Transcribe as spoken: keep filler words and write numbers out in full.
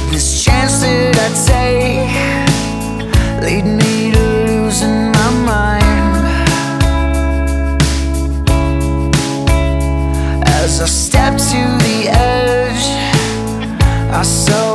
This chance that I take lead me to losing my mind. As I step to the edge, I saw